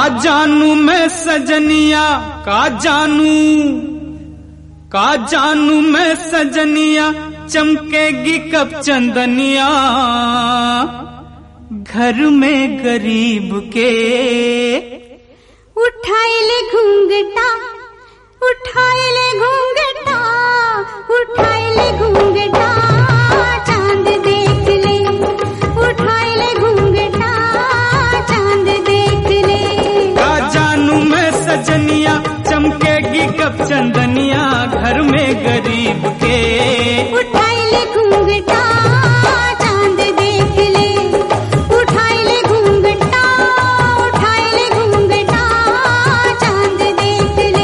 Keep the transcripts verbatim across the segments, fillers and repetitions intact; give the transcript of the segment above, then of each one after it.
जानू मैं सजनिया का जानू का जानू मैं सजनिया चमकेगी कब चंदनिया घर में गरीब के। उठाए ले घूंघटा उठाए ले घूंघटा उठाए ले घूंघटा चांद देख ले। उठाए ले घूंघटा चांद देख ले। का जानू मैं सजनिया चमकेगी कब चंदनिया घर में गरीब के। उठाए ले घूंघटा चांद देख ले। उठाए ले घूंघटा उठाए ले घूंघटा चांद देख ले।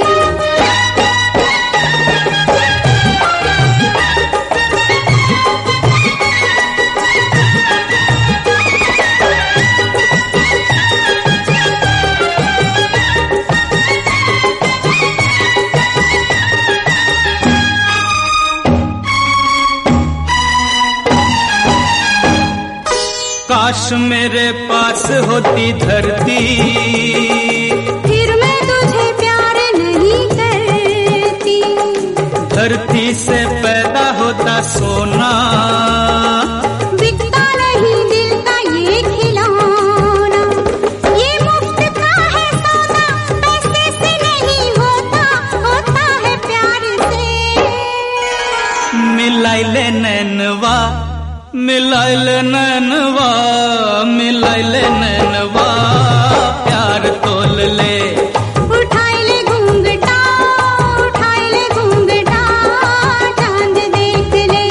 काश मेरे पास होती धरती फिर मैं तुझे प्यार नहीं करती। धरती से पैदा होता सोना बिकता नहीं दिल का ये खिलौना। ये मुफ्त का है सौदा पैसे से नहीं होता होता है प्यार से। मिलाई ले नैनवा मिलाई ले नैनवा मिलाई ले नैनवा प्यार तोल ले। उठाए ले घूंघटा उठाए ले घूंघटा चांद देख ले।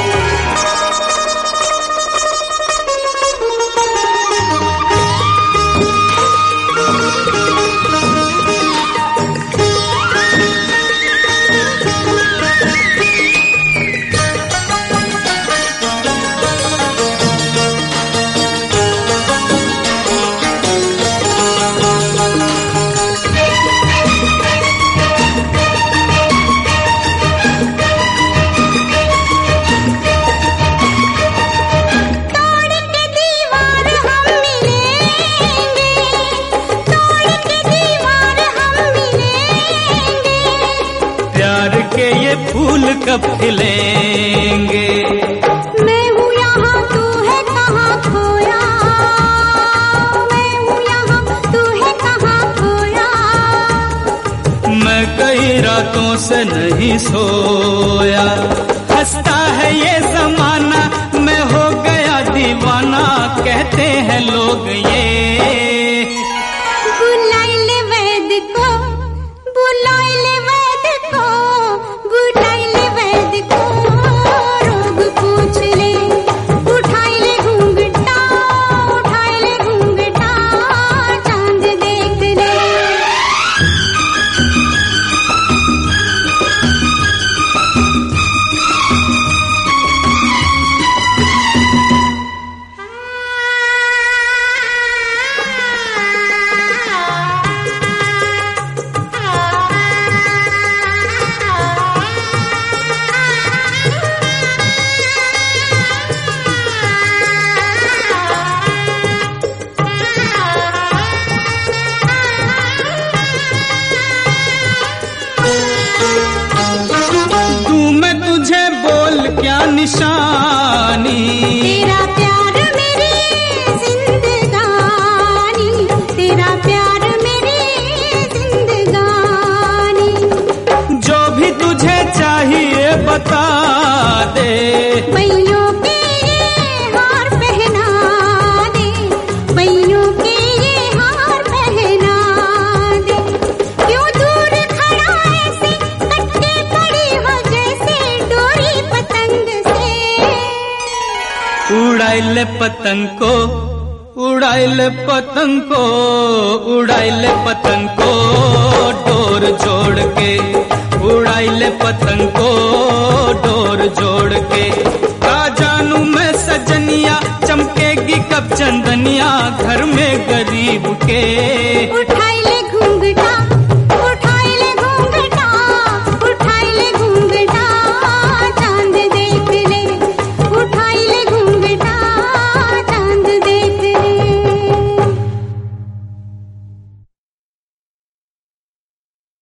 फूल कब खिलेंगे। मैं हूँ यहाँ तू है कहाँ खोया। मैं हूँ यहाँ तू है कहाँ खोया। मैं कई रातों से नहीं सोया। हंसता है ये जमाना मैं हो गया दीवाना कहते हैं लोग ये। बुलाए ले वैद को बुलाए ले वैद को बुलाए ले वैद को रोग पूछ ले। उठाए ले घूंघटा उठाए ले घूंघटा चांद देख ले। क्या निशानी तेरा प्यार मेरी जिंदगानी। तेरा प्यार मेरी जिंदगानी। जो भी तुझे चाहिए बता दे। बैयों के ये हार पहना दे। बैयों के ये हार पहना दे। क्यों दूर खड़ा ऐसे कटके पड़ी हो जैसे डोरी पतंग से। उड़ाई ले पतंग को उड़ाई ले पतंग को उड़ाई ले पतंग को।